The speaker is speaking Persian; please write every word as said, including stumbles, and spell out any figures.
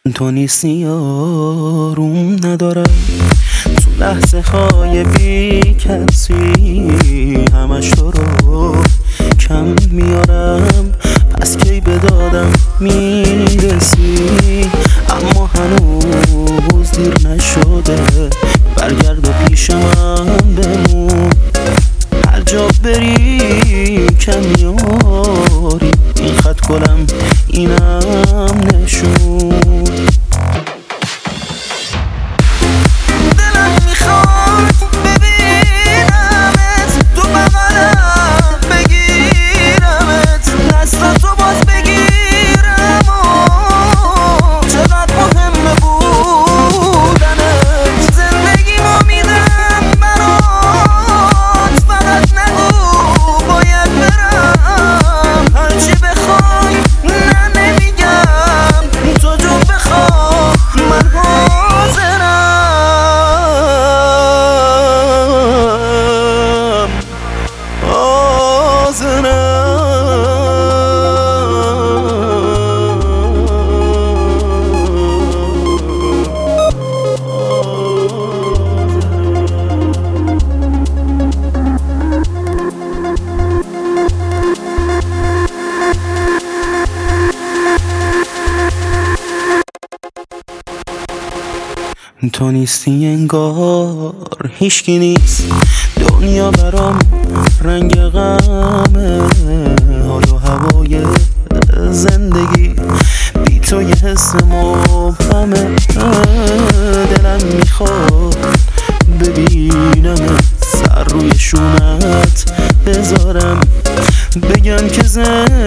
تو نیستی آروم ندارم، تو لحظه های بی کسی همش تو رو کم میارم. پس کی به دادم میرسی، اما هنوز دیر نشده، برگرد و پیش من بمون. هر جا بری کم میاری، این خط گلم اینم نشون. دلم میخواد ببینمت تو بغلم، بگیرمت دستاتو باز بگیرم و چقدر مهمه بودنت. زندگیمو میدم برات، فقط نگو باید برم. هرچی بخوای نه نمیگم، تو جون بخواه من حاضرم حاضرم. تو نیستی انگار هیچکی نیست، دنیا برام رنگ غمه. حال و هوای زندگی بی تو یه حس مبهمه. دلم میخواد ببینم سر روی شونت بذارم، بگم که زن